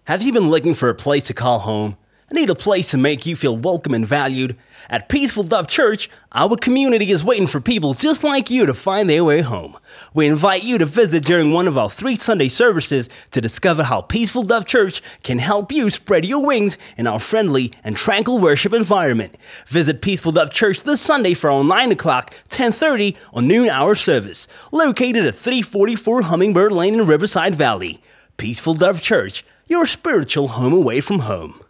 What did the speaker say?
Have you been looking for a place to call home? Need a place to make you feel welcome and valued? At Peaceful Dove Church, our community is waiting for people just like you to find their way home. We invite you to visit during one of our 3 Sunday services to discover how Peaceful Dove Church can help you spread your wings in our friendly and tranquil worship environment. Visit Peaceful Dove Church this Sunday for our 9 o'clock, 10:30 or noon hour service, located at 344 Hummingbird Lane in Riverside Valley. Peaceful Dove Church, your spiritual home away from home.